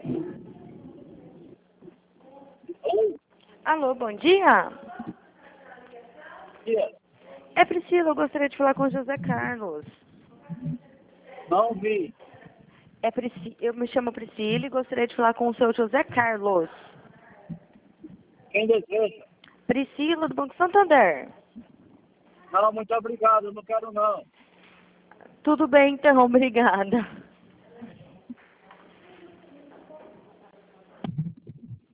Oi, Alô, bom dia. dia. É Priscila, eu gostaria de falar com o José Carlos. Não vi. Eu me chamo Priscila e gostaria de falar com o seu José Carlos. Quem deseja? Priscila, do Banco Santander. Não, muito obrigado. Eu não quero não. Tudo bem, então, obrigada.